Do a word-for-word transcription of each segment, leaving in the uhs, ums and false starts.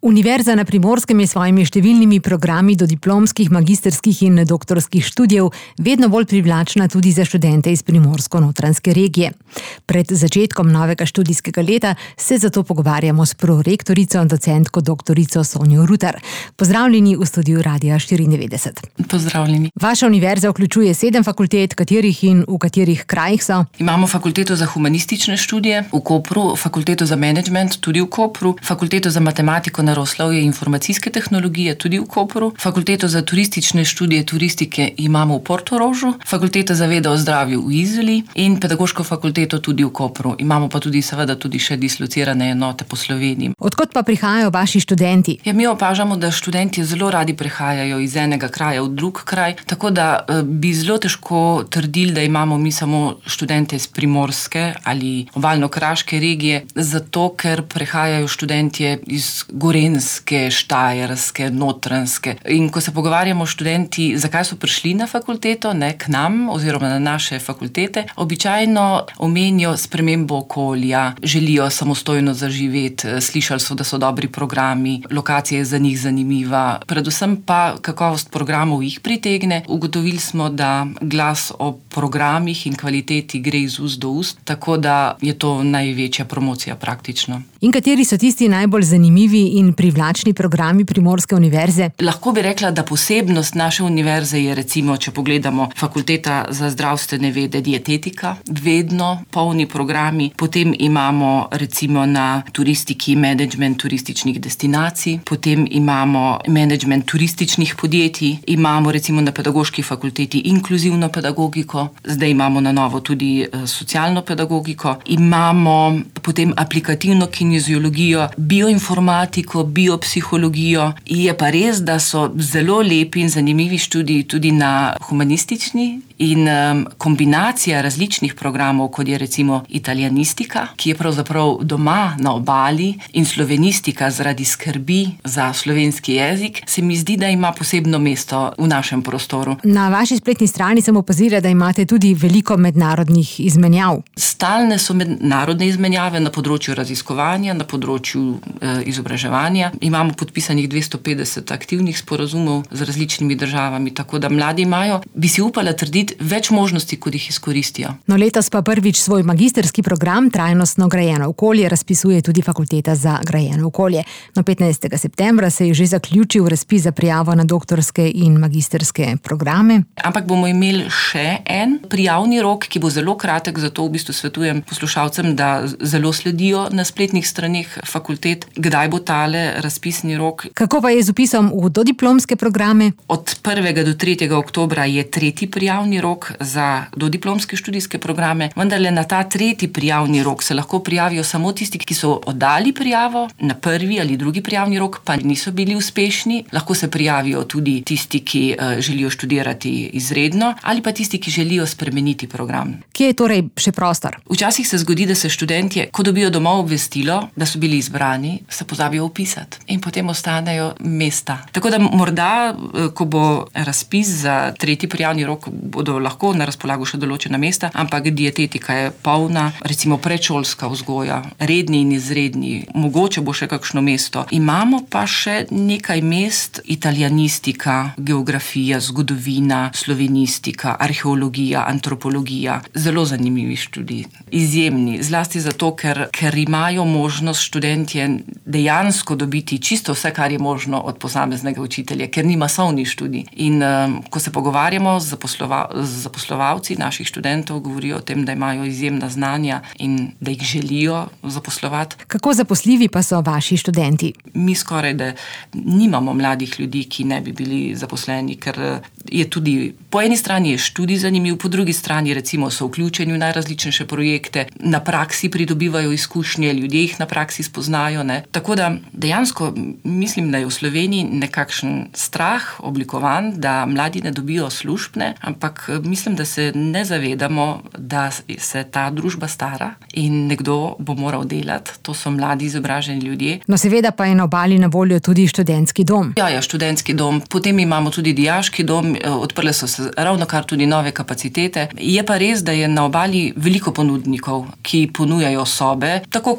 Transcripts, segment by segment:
Univerza na Primorskem je s svojimi številnimi programi do diplomskih, magistrskih in doktorskih študijev vedno bolj privlačna tudi za študente iz primorsko-notranjske regije. Pred začetkom novega študijskega leta se zato pogovarjamo s prorektorico, docentko doktorico Sonjo Rutar. Pozdravljeni v studiu Radia štiriindevetdeset. Pozdravljeni. Vaša univerza vključuje sedem fakultet, katerih in v katerih krajih so? Imamo fakulteto za humanistične študije v Kopru, fakulteto za menedžment tudi v Kopru, fakulteto za matematiko, naravoslovje in informacijske tehnologije tudi v Kopru, fakulteto za turistične študije turistike imamo v Portorožu, fakulteta za vede o zdravju v Izoli in pedagoško fakulteto tudi v Kopru. Imamo pa tudi seveda tudi še dislocirane enote po Sloveniji. Odkot pa prihajajo vaši študenti? Ja, mi opažamo, da študenti zelo radi prehajajo iz enega kraja v drug kraj, tako da bi zelo težko trdili, da imamo mi samo študente iz primorske ali obalno-kraške regije, zato ker prehajajo študentje iz gorenjske, štajerske, notranjske. In ko se pogovarjamo študenti, zakaj so prišli na fakulteto, ne k nam oziroma na naše fakultete, običajno omenijo spremembo okolja, želijo samostojno zaživeti, slišali so, da so dobri programi, lokacija je za njih zanimiva, predvsem pa kakovost programov jih pritegne. Ugotovili smo, da glas o programih in kvaliteti gre iz ust do ust, tako da je to največja promocija praktično. In kateri so tisti najbolj zanimivi in privlačni programi Primorske univerze? Lahko bi rekla, da posebnost naše univerze je recimo, če pogledamo fakulteta za zdravstvene vede, dietetika, vedno polni programi. Potem imamo recimo na turistiki menedžment turističnih destinacij, potem imamo menedžment turističnih podjetij, imamo recimo na pedagoški fakulteti inkluzivno pedagogiko, zdaj imamo na novo tudi socialno pedagogiko, imamo potem aplikativno kineziologijo, bioinformatiko, biopsihologijo. Je pa res, da so zelo lepi in zanimivi študiji tudi na humanistični in um, kombinacija različnih programov, kot je recimo italijanistika, ki je pravzaprav doma na obali, in slovenistika zaradi skrbi za slovenski jezik, se mi zdi, da ima posebno mesto v našem prostoru. Na vaši spletni strani sem opazila, da imate tudi veliko mednarodnih izmenjav. Stalne so mednarodne izmenjave na področju raziskovanja, na področju e, izobraževanja. Imamo podpisanih dvesto petdeset aktivnih sporazumov z različnimi državami, tako da mladi imajo, bi si upala trditi, več možnosti, kot jih izkoristijo. No, letos pa prvič svoj magistrski program Trajnostno grajeno okolje razpisuje tudi Fakulteta za grajeno okolje. No, petnajstega septembra se je že zaključil razpis za prijavo na doktorske in magistrske programe. Ampak bomo imeli še en prijavni rok, ki bo zelo kratek, zato v bistvu svetujem poslušalcem, da zelo sledijo na spletnih straneh fakultet, kdaj bo tale razpisni rok. Kako pa je z vpisom v dodiplomske programe? Od prvega do tretjega oktobra je tretji prijavni rok za dodiplomske študijske programe, vendarle na ta tretji prijavni rok se lahko prijavijo samo tisti, ki so oddali prijavo, na prvi ali drugi prijavni rok pa niso bili uspešni. Lahko se prijavijo tudi tisti, ki uh, želijo študirati izredno, ali pa tisti, ki želijo spremeniti program. Kje je torej še prostor? Včasih se zgodi, da se študentje, ko dobijo domov obvestilo, da so bili izbrani, se pozabijo vpisati in potem ostanejo mesta. Tako da morda, ko bo razpis za tretji prijavni rok, bodo lahko na razpolago še določena mesta, ampak dietetika je polna, recimo predšolska vzgoja, redni in izredni, mogoče bo še kakšno mesto. Imamo pa še nekaj mest, italijanistika, geografija, zgodovina, slovenistika, arheologija, antropologija, zelo zanimivi študiji, izjemni, zlasti zato, ker, ker imajo možnost študentje dejansko dobiti čisto vse, kar je možno od posameznega učitelja, ker ni masovni študij. In um, ko se pogovarjamo z zaposlova, z zaposlovalci naših študentov, govorijo o tem, da imajo izjemna znanja in da jih želijo zaposlovati. Kako zaposljivi pa so vaši študenti? Mi skoraj da nimamo mladih ljudi, ki ne bi bili zaposleni, ker je tudi, po eni strani je študij zanimiv, po drugi strani recimo so vključeni v najrazličnejše projekte, na praksi pridobivajo izkušnje, ljudje jih na praksi spoznajo, ne. Tako da dejansko mislim, da je v Sloveniji nekakšen strah oblikovan, da mladi ne dobijo služb, ampak mislim, da se ne zavedamo, da se ta družba stara in nekdo bo moral delati. To so mladi izobraženi ljudje. No, seveda pa je na obali na voljo tudi študentski dom. Ja, ja, študentski dom. Potem imamo tudi dijaški dom, odprle so se ravnokar tudi nove kapacitete. Je pa res, da je na obali veliko ponudnikov, ki ponujajo sobe, tako kot v drugih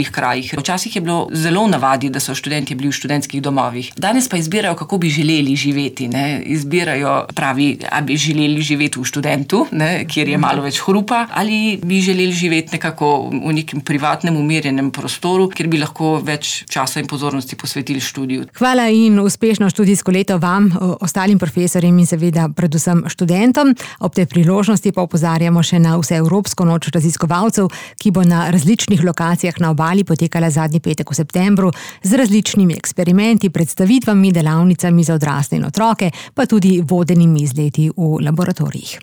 drugih krajih. Včasih je bilo zelo navadi, da so študentje bili v študentskih domovih. Danes pa izbirajo, kako bi želeli živeti. Ne? Izbirajo, pravi, ali bi želeli živeti v študentu, ne? Kjer je malo več hrupa, ali bi želeli živeti nekako v nekem privatnem, umirjenem prostoru, kjer bi lahko več časa in pozornosti posvetili študiju. Hvala in uspešno študijsko leto vam, ostalim profesorjem in seveda predvsem študentom. Ob tej priložnosti pa opozarjamo še na vseevropsko noč raziskovalcev, ki bo na različnih lokacijah na obali potekala zadnji petek v septembru z različnimi eksperimenti, predstavitvami, delavnicami za odrasle in otroke, pa tudi vodenimi izleti v laboratorijih.